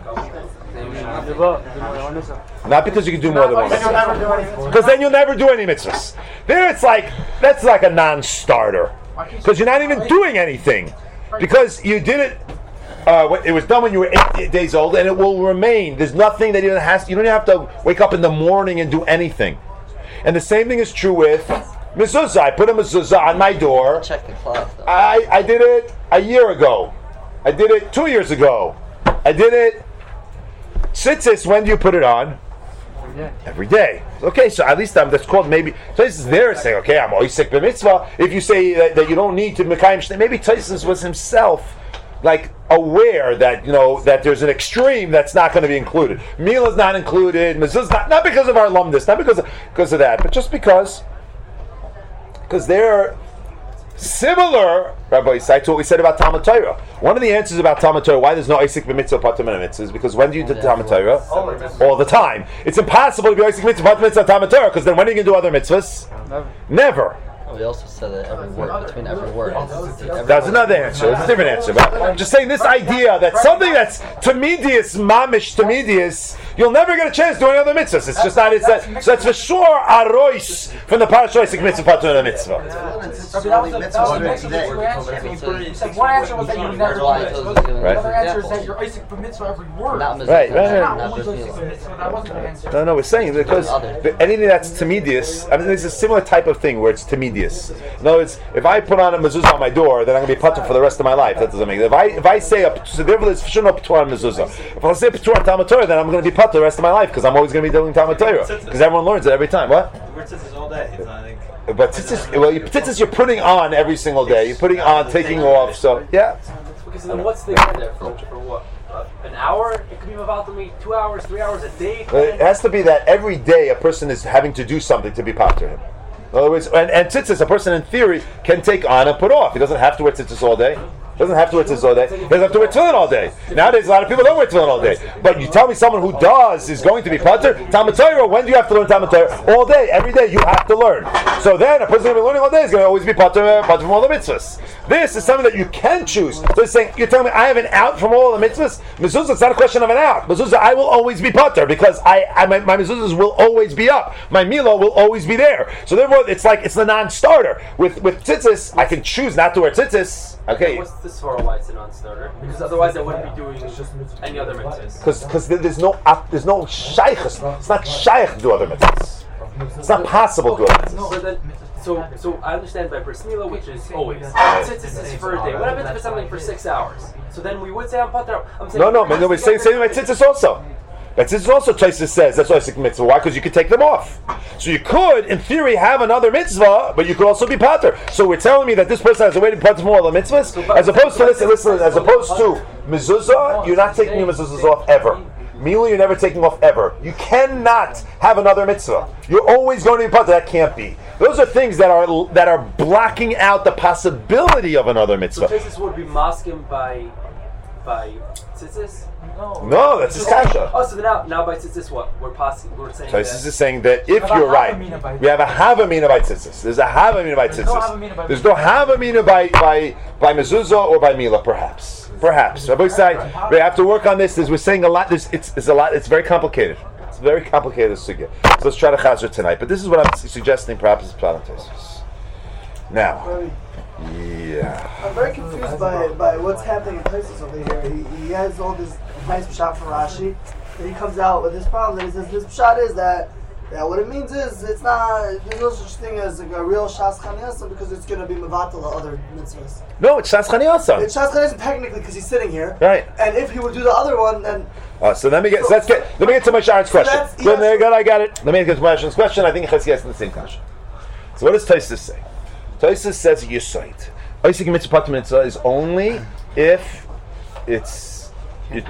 Not because you can do more than one mitzvah. Because then you'll never do any mitzvahs. There it's like, that's like a non-starter. Because you're not even doing anything. Because you did it, Uh, when- it was done when you were eight days old, and it will remain. There's nothing that even has. You don't have to wake up in the morning and do anything. And the same thing is true with mezuzah. I put a mezuzah on my door. Check the cloth though. I, I did it a year ago. I did it two years ago. I did it. Tzitzis, when do you put it on? Every day. Every day. Okay, so at least I'm, that's called maybe. Taisus there saying, okay, I'm oisik b'mitzvah. If you say that, that you don't need to mekayim shnei, maybe Taisus was himself like aware that you know that there's an extreme that's not going to be included. Meal is not included. Mezuzah not not because of our lumdus, not because of, because of that, but just because because they're similar. Rabbi Isai, to what we said about Talmud Torah. One of the answers about Talmud Torah, why there's no Isik b'mitzvah patur min mitzvah, is because when do you do Talmud Torah? All the time. It's impossible to be Isik mitzvah patur mitzvah Talmud Torah, because then when are you going to do other mitzvahs? Never. Never. We also said that every word between every word. Every That's another answer. It's a different answer. But I'm just saying this idea that something that's Tamidius, Mamish Tamidius, you'll never get a chance to do any other mitzvahs. It's just not. It's that. So that's for sure Arois from the Parashat Isik mitzvah patur min mitzvah. Rabbi, that was a- that was a mix of two answers. You said one answer was that you would never do it. The other answer is that you're Isaac b'mitzvah every word. Not mezuzah, Right, right, right. not Not just only meal. Isaac b'mitzvah, that wasn't the answer. No, no, we're saying because the, anything that's Tamidius, I mean, there's a similar type of thing where it's Tamidius. In other words, if I put on a mezuzah on my door, then I'm going to be patur for the rest of my life. That doesn't make sense. If I if I say a so therefore there's sure no patur on mezuzah. If I say patur on Talmud Torah, then I'm going to be patur the rest of my life because I'm always going to be doing Talmud Torah because everyone learns it every time. What? We're tzitzis all day. It's not, I think. But tzitzis, well, you, tzitzis you're putting on every single day. You're putting on, taking off. So yeah. Because then what's the get there for, for what? Uh, an hour? It could be about to me two hours, three hours a day. But it has to be that every day a person is having to do something to be patur him. In other words, and, and tzitzis, a person in theory can take on and put off. He doesn't have to wear tzitzis all day. He doesn't have to wear tzitzis all day. He doesn't have to wear tefillin all day. Nowadays, a lot of people don't wear tefillin all day. But you tell me someone who does is going to be patur. Talmud Torah, when do you have to learn Talmud Torah? All day, every day you have to learn. So then a person going to be learning all day is going to always be patur, patur from all the mitzvahs. This is something that you can choose. So it's saying, you're telling me I have an out from all the mitzvahs? Mezuzah, it's not a question of an out. Mezuzah, I will always be patur because I, I my, my mezuzahs will always be up. My mila will always be there. So therefore, it's like it's the non-starter. With with tzitzis, I can choose not to wear tzitzis. Okay. What's this for why it's a non-starter? Because otherwise I wouldn't be doing any other mitzvahs. Because because there's no up, there's no shaykhs. It's not shaykh to do other mitzvahs. It's not possible to do other mitzvahs. So then, so so I understand by bris milah, which is always. Tzitzis is for a day. What happens if it's something for six hours? So then we would say I'm patur. I'm saying No, no, but no, we're saying same by tzitzis also. But tzitzis also Tosfos says that's why it's a mitzvah. Why? Because you could take them off. So you could, in theory, have another mitzvah, but you could also be patur. So we're telling me that this person has a way to patur from all the mitzvahs, as opposed to listen, listen, as opposed to mezuzah, you're not taking your mezuzahs off ever. Mila, you're never taking off ever. You cannot have another mitzvah. You're always going to be patur. That can't be. Those are things that are that are blocking out the possibility of another mitzvah. So tzitzis would be maskim by by tzitzis. No. No, that's his kasha. Oh, so now now by tzitzis what we're passing we're saying. So that this is saying that if you're right, we have a havamina by tzitzis. There's a havamina by tzitzis. There's no havamina by by by mezuzah or by mila, perhaps. Perhaps. Rabbi say we have to work on this. As we're saying a lot. There's, it's, it's a lot. It's very complicated. It's very complicated sugya. So let's try to chazer tonight. But this is what I'm suggesting. Perhaps it's plat tzitzis. Now, yeah. I'm very confused by by what's happening in Tosfos over here. He, he has all this nice pshat from Rashi, and he comes out with this problem. And he says this pshat is that that what it means is it's not there's no such thing as like a real shas chaniyasa because it's going to be mevatel other mitzvahs. No, it's shas chaniyasa. It's shas chaniyasa technically because he's sitting here, Right. And if he would do the other one, then Uh, so let me get. So let's get. Let me get to my Sharon's So question. that's- Good, yes. there, good. I got it. Let me get to my Sharon's question. I think Chesky has the same question. So what does Tosfos say? Tosfos says at Yesod, Isaac mitzvah patur mitzvah is only if it's. It,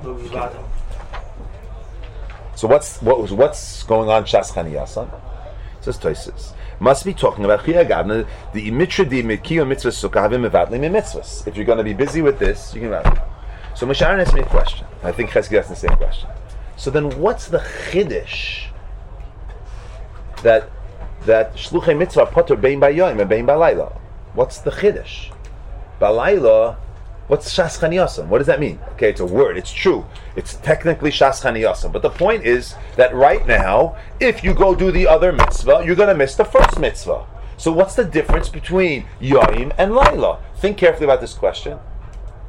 so what's what was what's going on shas chaniyasa? Says Tosfos. Must be talking about chiyagavna the mitra di mikiyo mitzvah sukkah havim mevatlim mitzvahs. If you're going to be busy with this, you can have it. So Misharon asked me a question. I think Chesky asked the same question. So then, what's the chiddush that that shluchei mitzvah patur bein bayom and bein balayla? What's the chiddush? Balayla, what's shas chaniyasa? What does that mean? Okay, it's a word. It's true. It's technically shas chaniyasa. But the point is that right now, if you go do the other mitzvah, you're going to miss the first mitzvah. So what's the difference between yom and layla? Think carefully about this question.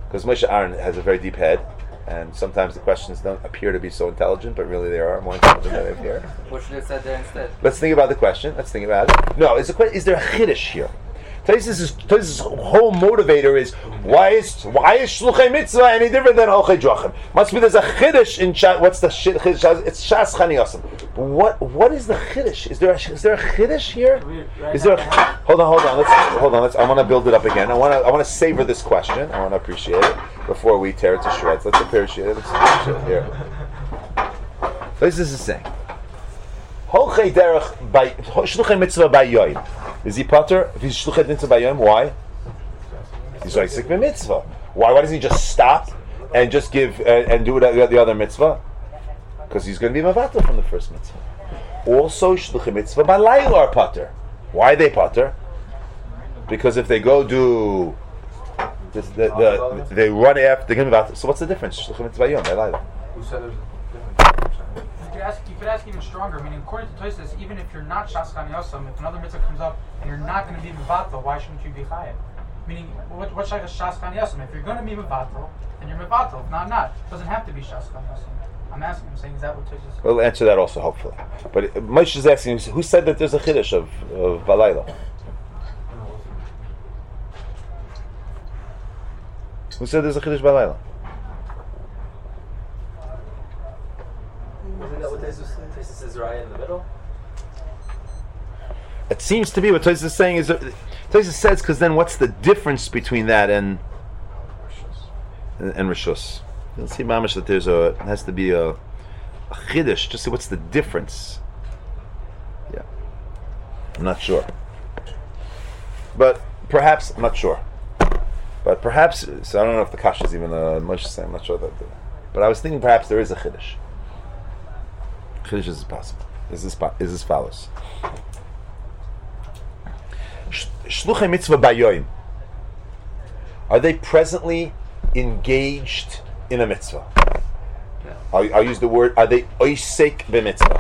because Moshe Aaron has a very deep head, and sometimes the questions don't appear to be so intelligent, but really they are more intelligent than they appear. What should have said there instead? Let's think about the question. Let's think about it. No, is, the, is there a chiddush here? Taisus' Taisus' whole motivator is why is why is shluchei mitzvah any different than holchei drachim? Must be there's a chiddush in Shas. What's the shit? It's Shas Chaniyasim. What what is the chiddush? Is there a, is there a chiddush here? Is there? A, hold on, hold on. Let's hold on. Let's. I want to build it up again. I want to I want to savor this question. I want to appreciate it before we tear it to shreds. Let's appreciate it. Let's appreciate it here. Taisus is saying holchei derech by shluchei mitzvah by yoyim. Is he pater? If he's shluchet mitzvah by yom, why? He's oisik b'mitzvah. Why? Why doesn't he just stop and just give uh, and do it at the other mitzvah? Because he's going to be mavatal from the first mitzvah. Also, shluchet mitzvah by layla are pater. Why are they pater? Because if they go do this, the, the, they run after, they're going to be mavatal. So what's the difference? Shluchet mitzvah by yom by layla. Who said there's a difference? You could ask, you could ask even stronger, meaning according to Tosfos, even if you're not Shas Chaniyasim, if another mitzvah comes up and you're not going to be Mevatel, why shouldn't you be Chayav? Meaning, what, what shaykh is Shas Chaniyasim? If you're going to be Mevatel, then you're Mevatel. If not, not. It doesn't have to be Shas Chaniyasim. I'm asking, I'm saying, is that what Tosfos says? We'll answer that also, hopefully. But uh, Moshe is asking, who said that there's a chiddush of, of Balayla? Who said there's a chiddush Balayla? Isn't that what Tosfos says right in the middle? It seems to be what Tosfos is saying is that Tosfos says because then what's the difference between that and and, and Rishus? You'll see, mamish, that there's a it has to be a, a chiddush. Just see what's the difference. Yeah, I'm not sure, but perhaps I'm not sure, but perhaps. So I don't know if the kasha is even a Moshe saying. I'm not sure that, but I was thinking perhaps there is a chiddush. Chiddush is possible. Is this is as follows? Shluchei mitzvah bayoim. Are they presently engaged in a mitzvah? No. I'll, I'll use the word. Are they oisek b'mitzvah?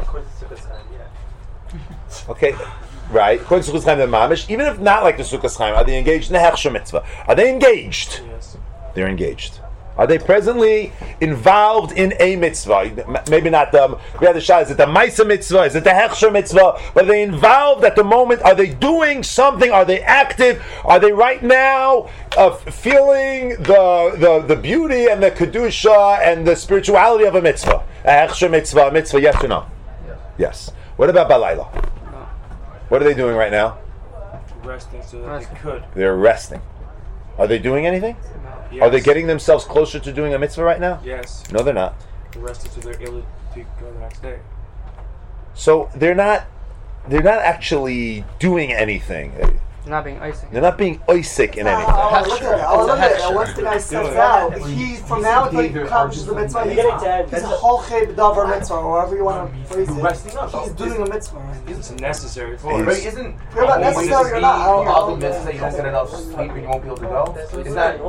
Okay, right. According to Sukkos Chaim, they're mamish. Even if not like the Sukkos Chaim, are they engaged in the hechsher mitzvah? Are they engaged? Yes. They're engaged. Are they presently involved in a mitzvah? Maybe not the, we had the shot, is it the Maisa mitzvah? Is it the Hechsher mitzvah? But are they involved at the moment? Are they doing something? Are they active? Are they right now uh, feeling the, the the beauty and the Kedusha and the spirituality of a mitzvah? A Hechsher mitzvah, a mitzvah, yes or no? Yes. Yes. What about Balayla? No. What are they doing right now? Resting so that they could. They're resting. Are they doing anything? Yes. Are they getting themselves closer to doing a mitzvah right now? Yes. No, they're not. They're resting so they're able to go the next day. So they're not they're not actually doing anything. Not being icing. They're not being oisik in anything. Oh, look at it. Oh, look at it. Once the guy steps out, he, from now until he accomplishes the mitzvah, he's, he's a holchei b'davar mitzvah, or however you want to phrase it. He's doing a mitzvah. It's necessary for But it. isn't Forget about necessary or not. I don't all the know. mitzvahs that you don't get enough sleep and you won't be able to go? Is that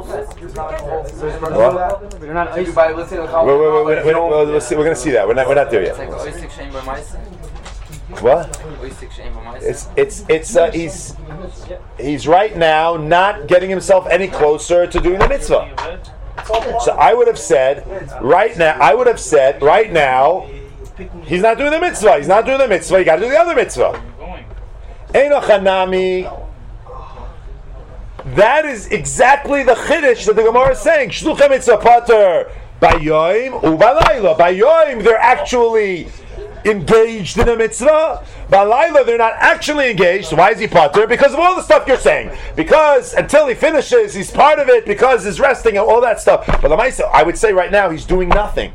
What? But you're not icing. Everybody, let's say the Wait, wait, wait, wait, wait, well, we'll see, we're going to see that. We're not, we're not there It's like yet. oisik shein b'maisa. What? Oisik shein b'maisa. It's it's it's uh, he's he's right now not getting himself any closer to doing the mitzvah. So I would have said right now. I would have said right now. He's not doing the mitzvah. He's not doing the mitzvah. You got to do the other mitzvah. Eino chanami. That is exactly the chiddush that the Gemara is saying. Shluchei mitzvah pater bayoim ubalayla. Bayoim, they're actually engaged in a mitzvah. Balayla, they're not actually engaged. Why is he pater? Because of all the stuff you're saying. Because until he finishes, he's part of it. Because he's resting and all that stuff. But Lamaisa, I would say right now he's doing nothing.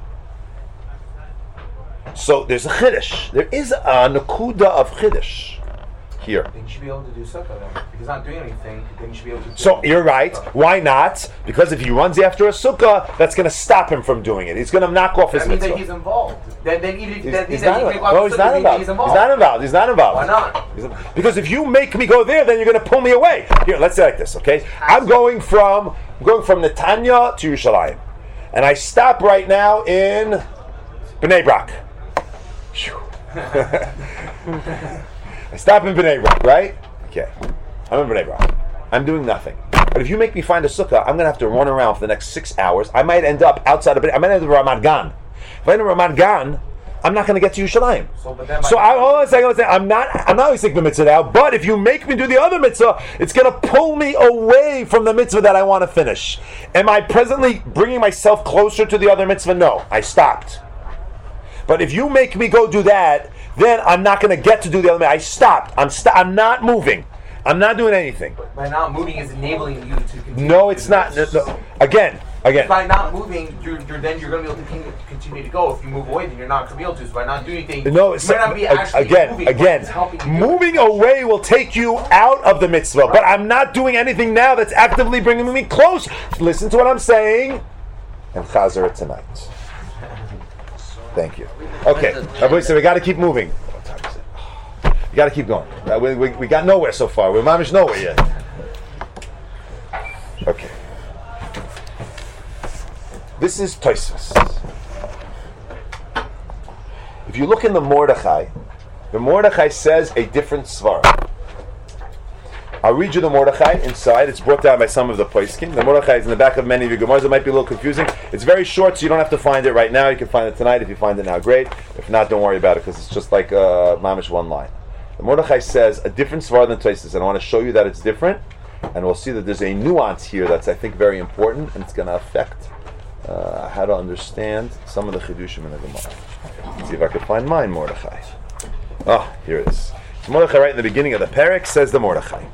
So there's a chiddush. There is a nakuda of chiddush here. Then you should be able to do sukkah then. If he's not doing anything, then you should be able to do So you're right. Why not? Because if he runs after a sukkah, that's going to stop him from doing it. He's going to knock off his That means mitzvah. that he's involved. Then, then even if He's, that he's means that not he can involved. go No, out he's to not sukkah, involved. he's He's involved. not involved. He's not involved. Why not? He's- Because if you make me go there, then you're going to pull me away. Here, let's say like this, okay? I'm going from I'm going from Netanya to Yerushalayim, and I stop right now in Bnei Brak. Phew. I stop in Bnei Brak, right? Okay. I'm in Bnei Brak. I'm doing nothing. But if you make me find a sukkah, I'm going to have to run around for the next six hours. I might end up outside of it. I might end up in Ramat Gan. If I end up in Ramat Gan, I'm not going to get to Yerushalayim. So, but that so I, hold on a second, second. I'm not. I'm not only the mitzvah now. But if you make me do the other mitzvah, it's going to pull me away from the mitzvah that I want to finish. Am I presently bringing myself closer to the other mitzvah? No, I stopped. But if you make me go do that, then I'm not going to get to do the other mitzvah. I stopped. I'm. St- I'm not moving. I'm not doing anything. But by not moving is enabling you to continue. No, it's not. No, no. Again, again. By not moving, you're, you're then you're going to be able to continue, continue to go. If you move away, then you're not going to be able to. So by not doing anything, no, it's you might not be actually again, moving, again. Moving away will take you out of the mitzvah, right. But I'm not doing anything now that's actively bringing me close. Listen to what I'm saying, and chazer it tonight. Thank you. Okay, so we got to keep moving. You got to keep going. Uh, we, we, we got nowhere so far. We're mamish nowhere yet. Okay. This is Tosfos. If you look in the Mordechai, the Mordechai says a different svara. I'll read you the Mordechai inside. It's brought down by some of the poskim. The Mordechai is in the back of many of your Gemaras. It might be a little confusing. It's very short, so you don't have to find it right now. You can find it tonight. If you find it now, great. If not, don't worry about it, because it's just like uh, mamish one line. The Mordechai says a different svara than Tosfos, and I want to show you that it's different, and we'll see that there's a nuance here that's, I think, very important, and it's going to affect uh, how to understand some of the chidushim in the Gemara. Let's see if I can find mine, Mordechai. Oh, here it is. It's Mordechai right in the beginning of the parak, says the Mordechai.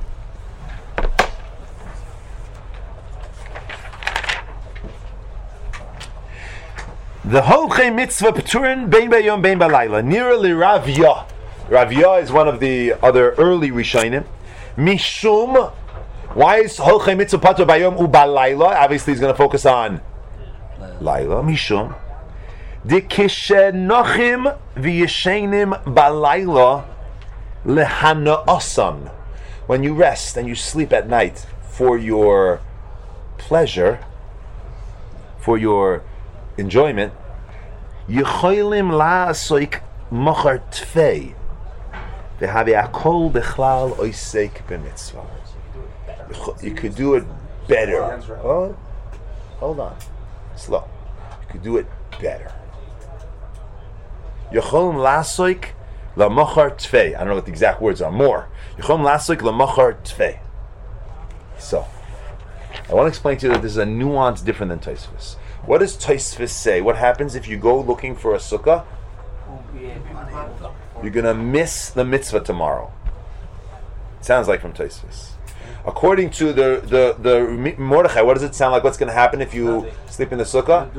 The holchei mitzvah p'turin bein bayom bein balayla nira li Ravya. Ravya is one of the other early Rishonim. Mishum, why is holchei mitzvah patur bayom u balayla? Obviously, he's going to focus on Laila. Mishum de kishenochim v'yeshenim balayla lehanaosan. When you rest and you sleep at night for your pleasure, for your enjoyment, Yecholim la'asoik mochar tfei v'havi akol dechlal oisek b'mitzvah. You could do it better. Oh, hold on, slow. You could do it better. Yecholim la'asoik la'mochar tfei. I don't know what the exact words are. More. Yecholim la'asoik la'mochar tfei. So, I want to explain to you that this is a nuance different than Tosfos. What does Tosfos say? What happens if you go looking for a sukkah? You're going to miss the mitzvah tomorrow. It sounds like from Tosfos. According to the, the, the Mordechai, what does it sound like? What's going to happen if you sleep in the sukkah?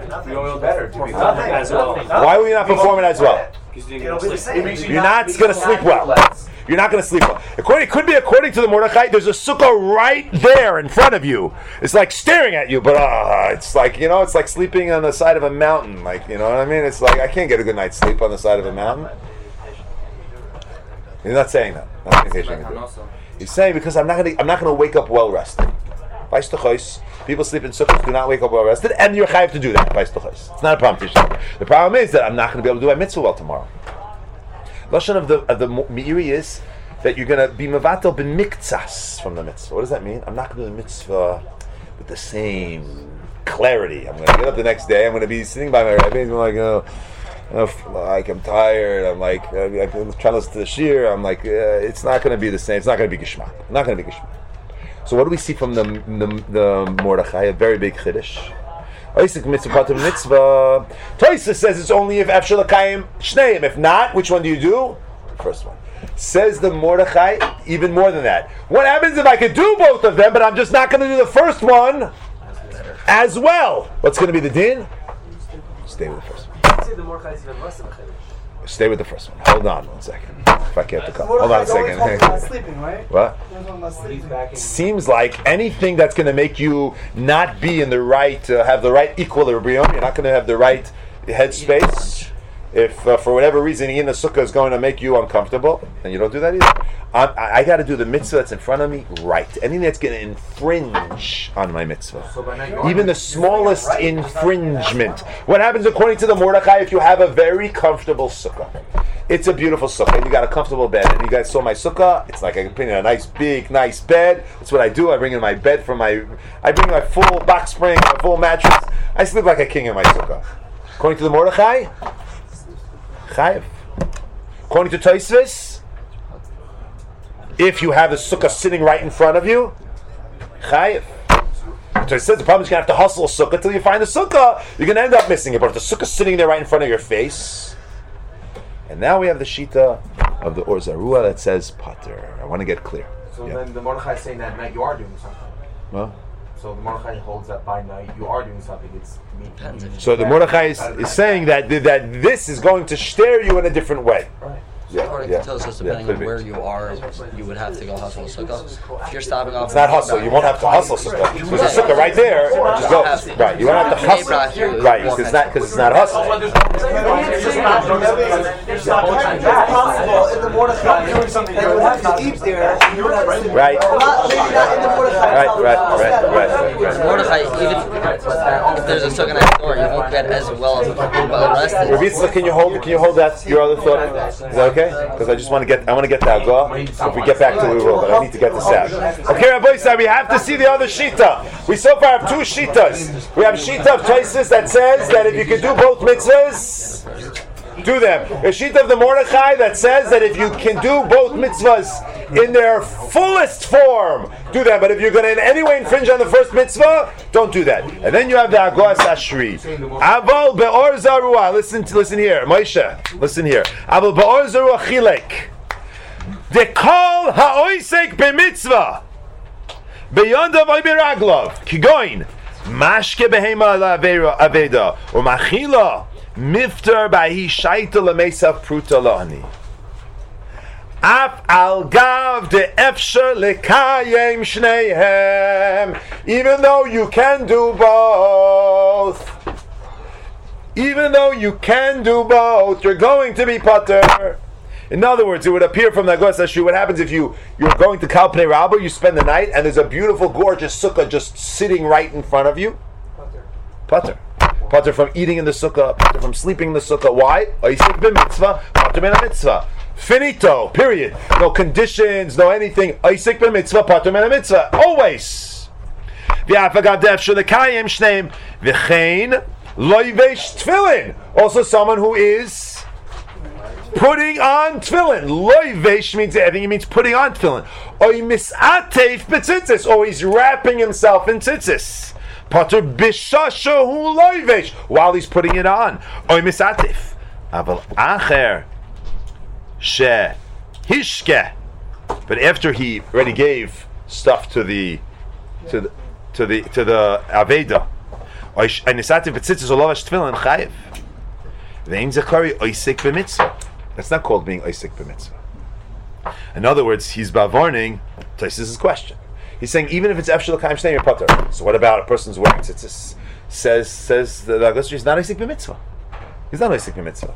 Why will you not perform it as well? You're not going to sleep well. You're not going to sleep well. According, it could be according to the Mordechai, there's a sukkah right there in front of you. It's like staring at you, but uh, it's like, you know, it's like sleeping on the side of a mountain. Like, you know what I mean? It's like, I can't get a good night's sleep on the side of a mountain. He's not saying that. Not saying He's saying because I'm not going to I'm not going to wake up well rested. People sleep in sukkahs, do not wake up well rested, and you're chayav to do that. It's not a problem. The problem is that I'm not going to be able to do my mitzvah well tomorrow. Lashon of the of the Meiri is that you're going to be mevatel b'miktsas from the mitzvah. What does that mean? I'm not going to do the mitzvah with the same clarity. I'm going to get up the next day. I'm going to be sitting by my rabbi. I'm like, oh, oh, like I'm tired. I'm like, I'm trying to listen to the shir. I'm like, uh, it's not going to be the same. It's not going to be geshmak. Not going to be geshmak. So what do we see from the the, the Mordechai? A very big chiddush. Oisik mitzvah patur mitzvah. Tosfos says it's only if after l'kayim shneim. If not, which one do you do? The first one. Says the Mordechai, even more than that. What happens if I could do both of them, but I'm just not going to do the first one as well? What's going to be the din? Stay with the first one. Stay with the first one. Hold on one second. If I can't come. Hold on a second. About sleeping, right? What? Seems like anything that's going to make you not be in the right, uh, have the right equilibrium. You're not going to have the right headspace. If uh, for whatever reason in the sukkah is going to make you uncomfortable, then you don't do that either. I'm, I, I got to do the mitzvah that's in front of me right. Anything that's going to infringe on my mitzvah, even the smallest infringement. What happens according to the Mordechai if you have a very comfortable sukkah? It's a beautiful sukkah. And you got a comfortable bed. And you guys saw my sukkah. It's like I can put in a nice, big, nice bed. That's what I do. I bring in my bed from my. I bring my full box spring, my full mattress. I sleep like a king in my sukkah. According to the Mordechai, chayev. According to Tosfos, if you have the sukkah sitting right in front of you, chayev. So it says the problem is you're going to have to hustle a sukkah till you find the sukkah. You're going to end up missing it. But if the sukkah's sitting there right in front of your face, and now we have the shita of the Or Zarua that says pater. I want to get clear. So yeah. then the Mordechai is saying that at night you are doing something. Huh? So the Mordechai holds that by night you are doing something. It's me. So the Mordechai is, is saying that that this is going to stare you in a different way. Right. Yeah, According yeah, to Tosfos, depending yeah, on where you are, you would have to go hustle a sukkah. If you're stopping off, it's not hustle. You won't have to hustle sukkah. There's a sukkah right there. Just go. Right. You won't have to hustle. Right. Because it's not because it's not hustle. It's possible in the Mordechai doing something that would have to eat there. Right. Not, maybe not in the Mordechai. Right. Right. Right. Right. Right. Mordechai, even if there's a sukkah next door, you won't get as well as the rest. Rabbi Yitzchak, can you hold? Can you hold that? Your other thought? Is that okay? Because I just want to get. I want to get the Agah. If we get back to it, we will. But I need to get this out. Okay, Rabbi Yisrael, we have to see the other shita. We so far have two shitas. We have a shita of Tosfos that says that if you can do both mitzvahs, do them. A shita of the Mordechai that says that if you can do both mitzvahs in their fullest form, do them. But if you're going to in any way infringe on the first mitzvah, don't do that. And then you have the Agos Ashri. Aval be'or zarua. Listen, to, listen here, Moshe. Listen here. Aval be'or zarua chilek. Dekol ha'oisek b'mitzvah. Beyondav oy b'raglov. Kigoin. Mashke behema aveda. Or machila. Mifter b'hi shaita l'mesav pruta lahani. Af al gav de efsher lekayem shneihem. Even though you can do both. Even though you can do both, you're going to be pater. In other words, it would appear from the Agos Ashri, what happens if you, you're going to Kal Pnei Rabba, you spend the night, and there's a beautiful, gorgeous sukkah just sitting right in front of you? Pater. Pater from eating in the sukkah, pater from sleeping in the sukkah. Why? Oisik b'mitzvah, pater ben mitzvah. Finito, period. No conditions, no anything. Oisik b'mitzvah, pater ben mitzvah. Always. V'afagav defshur lekayem shneim. V'chein loivesh tefillin. Also someone who is putting on tefillin. Loivesh means, I think it means putting on tefillin. Oy misatef b'tzitzis. Or he's wrapping himself in tzitzis. Pater b'shashahu loivesh. While he's putting it on. Oy misatef. Aval acher she hishke. But after he already gave stuff to the to the to the to the aveda. Oy misatef b'tzitzis or loivesh tefillin chayev. Ve'im zekari oisik b'mitzvah. That's not called being Isaac b'mitzvah. In other words, he's bavarning Tosfos' question. He's saying even if it's Efshel L'Kaim Shnei Pater. So what about a person's wearing tzitzis? Says says the Agos Ashri is not Isaac b'mitzvah. He's not Isaac b'mitzvah.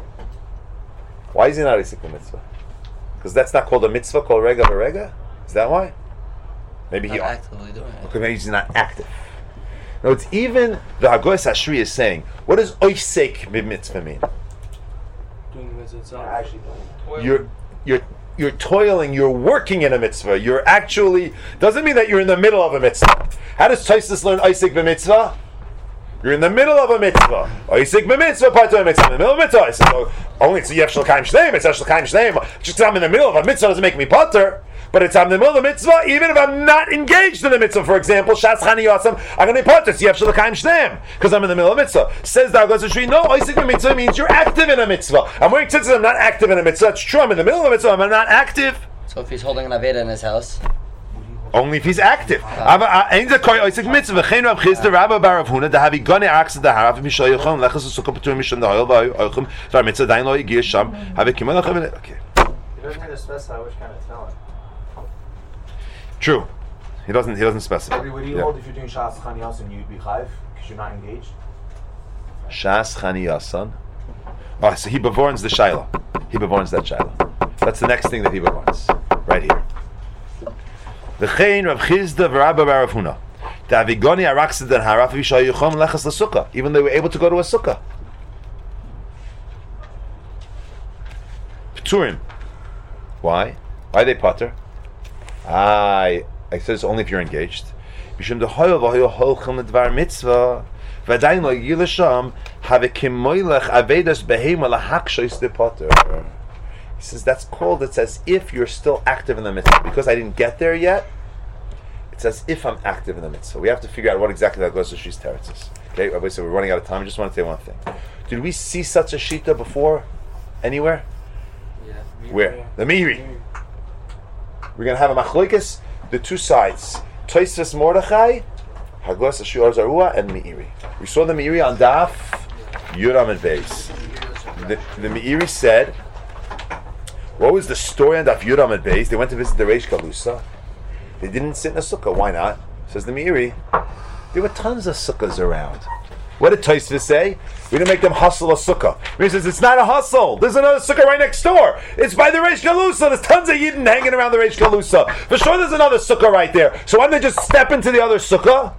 Why is he not Isaac b'mitzvah? Because that's not called a mitzvah, called rega v'rega? Is that why? Maybe he not actively doing it. Okay, maybe he's not active. No, it's even the Agos Ashri is saying, what does Isaac b'mitzvah mean? You're you're you're toiling, you're working in a mitzvah. You're actually doesn't mean that you're in the middle of a mitzvah. How does Tosfos learn Isaac b'mitzvah? You're in the middle of a mitzvah. Isaac b'mitzvah, part mitzvah. In the middle of a mitzvah. I said, oh, only it's Yefshel Kaim Shneim. It's Yefshel Kaim Shneim. Just because I'm in the middle of a mitzvah doesn't make me pater. But it's I'm in the middle of the mitzvah, even if I'm not engaged in the mitzvah. For example, Shas Chani Yosam, I'm going to be pater. It's Yefshel Kaim Shneim because I'm in the middle of a mitzvah. Says the Agos Ashri, no, Isaac b'mitzvah means you're active in a mitzvah. I'm wearing tzitzis, I'm not active in a mitzvah. That's true. I'm in the middle of a mitzvah, I'm not active. So if he's holding an aveda in his house, only if he's active. Ain't the koi Isaac mitzvah? V'chein Rav Chisda Rabba bar Rav Huna dahavi gane aksa daharav mishay yocham lechas sukkah p'tur misham dahayol v'ayochem v'ar mitzvah dain lo yigir sham have kimal lachem. Okay. He doesn't need to specify which kind of talent. True. He doesn't. He doesn't specify. Would you Yeah. hold if you're doing Shas Chani Yasan, you'd be chayiv because you're not engaged? Shas Chani Yasan. Oh, so he bevorns the shaila. He bevorns that shaila. That's the next thing that he bevorns. Right here. V'chein Rav Chisda v'Rabba bar Rav Huna. Davigoni araksid dan haraf v'shay yuchom lechas l'sukkah. Even though they were able to go to a sukkah. Pturim. Why? Why are they pater? Ah, I says only if you're engaged. Mishum dehoyo v'hoyo holchem ledvar mitzvah v'adayin lo yilasham have kimoylech avedas behema lahakshos de pater. He says that's called. It's as if you're still active in the mitzvah. Because I didn't get there yet, it's as if I'm active in the mitzvah. We have to figure out what exactly that goes to Shis Teretzes. Okay, Rabbi, so we're running out of time. I just want to say one thing. Did we see such a shita before? Anywhere? Yeah. Where? The Meiri. We're going to have a machlokes, the two sides. Tosfos Mordechai, Haglas Ashur Zarua, and Meiri. We saw the Meiri on Daf, Yuram and Beis. The, the Meiri said, what was the story on Daf Yuram and Beis? They went to visit the Reish Galusa. They didn't sit in a sukkah. Why not? Says the Meiri. There were tons of sukkahs around. What did Tosfos say? We didn't make them hustle a sukkah. He says it's not a hustle. There's another sukkah right next door. It's by the Reish Galusa. There's tons of Yidden hanging around the Reish Galusa. For sure, there's another sukkah right there. So why don't they just step into the other sukkah?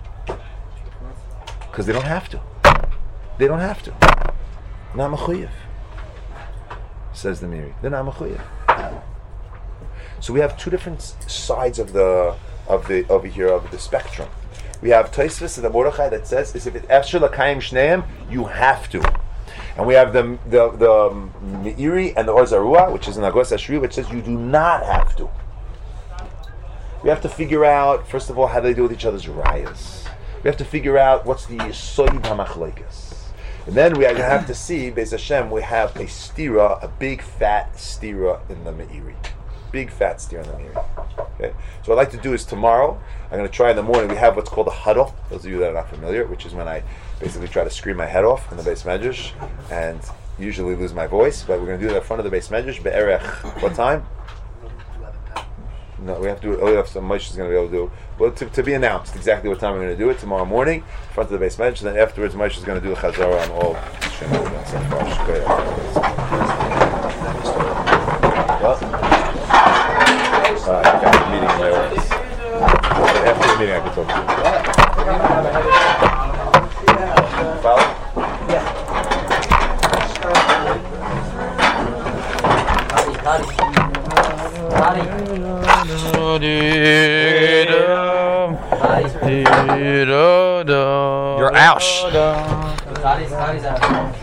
Because they don't have to. They don't have to. Not mechuyev. Says the Meiri. They're not mechuyev. So we have two different sides of the of the over here of the spectrum. We have Tosfos and the Mordechai that says is if it's Efshar L'Kayim Shneim, you have to. And we have the the the Meiri and the Or Zarua, which is in Agos Ashri, which says you do not have to. We have to figure out, first of all, how they do with each other's rayas. We have to figure out what's the Yisoid HaMachlekes. And then we have to see, Beis Hashem, we have a stira, a big fat stira in the Meiri. Big fat stira in the Meiri. Okay? So what I'd like to do is tomorrow, I'm going to try in the morning, we have what's called a huddle, those of you that are not familiar, which is when I basically try to scream my head off in the Beis Medrash, and usually lose my voice, but we're going to do that in front of the Beis Medrash, Be'erech, what time? No, we have to do it. Oh, some Moshe is going to be able to do. Well, to, to be announced exactly what time we're going to do it tomorrow morning, in front of the Beis Medrash. Then afterwards, Moshe is going to do a chazara on all. What? Uh, I got a meeting in my office. After the meeting, I can talk to you. Follow? You're You're Ausch. Scotty's, Scotty's out.